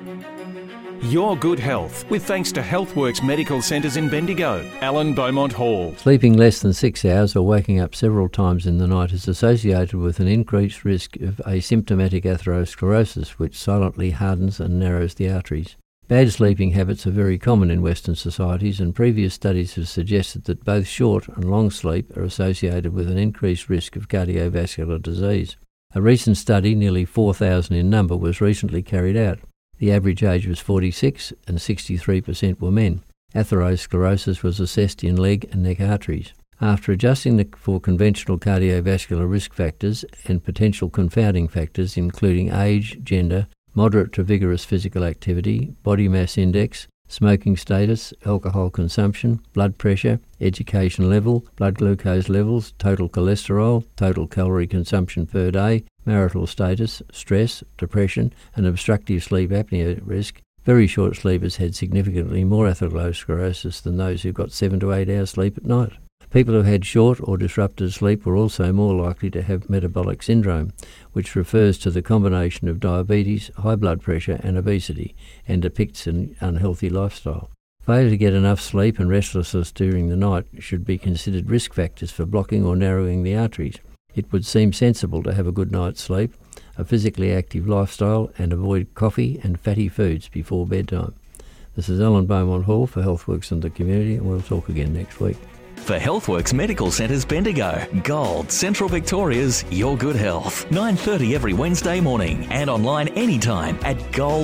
Your good health, with thanks to Healthworks Medical Centres in Bendigo, Alan Beaumont Hall. Sleeping less than 6 hours or waking up several times in the night is associated with an increased risk of asymptomatic atherosclerosis, which silently hardens and narrows the arteries. Bad sleeping habits are very common in Western societies, and previous studies have suggested that both short and long sleep are associated with an increased risk of cardiovascular disease. A recent study, nearly 4,000 in number, was recently carried out. The average age was 46 and 63% were men. Atherosclerosis was assessed in leg and neck arteries. After adjusting for conventional cardiovascular risk factors and potential confounding factors including age, gender, moderate to vigorous physical activity, body mass index, smoking status, alcohol consumption, blood pressure, education level, blood glucose levels, total cholesterol, total calorie consumption per day, marital status, stress, depression, and obstructive sleep apnea risk, very short sleepers had significantly more atherosclerosis than those who got 7 to 8 hours sleep at night. People who had short or disrupted sleep were also more likely to have metabolic syndrome, which refers to the combination of diabetes, high blood pressure and obesity, and depicts an unhealthy lifestyle. Failure to get enough sleep and restlessness during the night should be considered risk factors for blocking or narrowing the arteries. It would seem sensible to have a good night's sleep, a physically active lifestyle, and avoid coffee and fatty foods before bedtime. This is Alan Beaumont Hall for Healthworks and the Community, and we'll talk again next week. For Healthworks Medical Centres Bendigo, Gold, Central Victoria's Your Good Health. 9:30 every Wednesday morning and online anytime at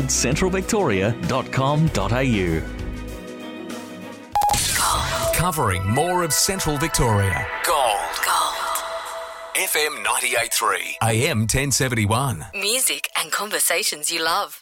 goldcentralvictoria.com.au. Covering more of Central Victoria. Gold. FM 98.3, AM 1071. Music and conversations you love.